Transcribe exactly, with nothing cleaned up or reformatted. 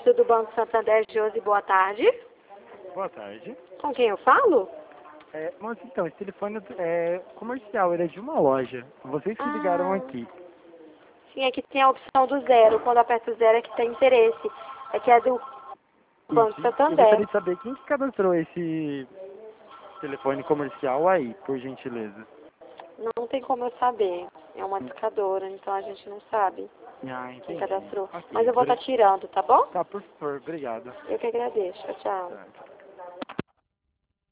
atendente do Banco Santander, Josi, boa tarde. Boa tarde. Com quem eu falo? É, moça, então, esse telefone é comercial, ele é de uma loja. Vocês que ligaram Ah, aqui. sim, aqui tem a opção do zero. Quando aperta o zero é que tem interesse. É que é do Banco Isso. Eu Santander. gostaria de saber quem que cadastrou esse telefone comercial aí, por gentileza. Não tem como eu saber. É uma discadora, então a gente não sabe Ah, quem entendi. cadastrou. Ok, Mas eu vou estar obri- tirando, tá bom? Tá, por favor, obrigado. Eu que agradeço. Tchau, tchau. Tá, tchau.